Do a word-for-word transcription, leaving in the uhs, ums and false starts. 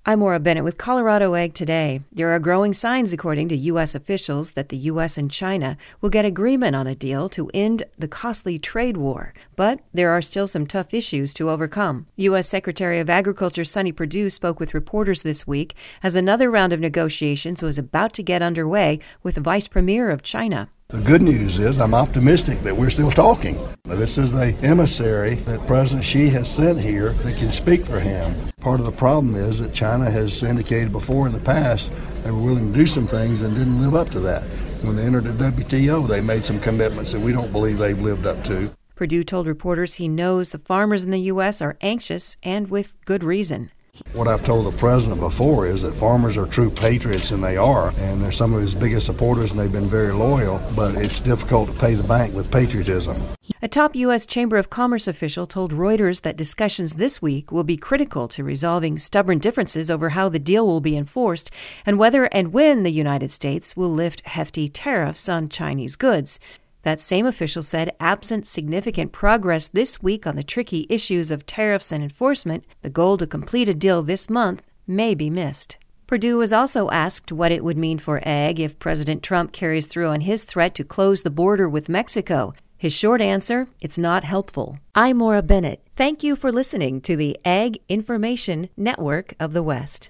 I'm Maura Bennett with Colorado Ag Today. There are growing signs, according to U S officials, that the U S and China will get agreement on a deal to end the costly trade war. But there are still some tough issues to overcome. U S Secretary of Agriculture Sonny Perdue spoke with reporters this week as another round of negotiations was about to get underway with the Vice Premier of China. The good news is I'm optimistic that we're still talking. This is the emissary that President Xi has sent here that can speak for him. Part of the problem is that China has indicated before in the past they were willing to do some things and didn't live up to that. When they entered the W T O, they made some commitments that we don't believe they've lived up to. Perdue told reporters he knows the farmers in the U S are anxious and with good reason. What I've told the president before is that farmers are true patriots, and they are, and they're some of his biggest supporters, and they've been very loyal, but it's difficult to pay the bank with patriotism. A top U S Chamber of Commerce official told Reuters that discussions this week will be critical to resolving stubborn differences over how the deal will be enforced and whether and when the United States will lift hefty tariffs on Chinese goods. That same official said absent significant progress this week on the tricky issues of tariffs and enforcement, the goal to complete a deal this month may be missed. Perdue was also asked what it would mean for ag if President Trump carries through on his threat to close the border with Mexico. His short answer, it's not helpful. I'm Maura Bennett. Thank you for listening to the Ag Information Network of the West.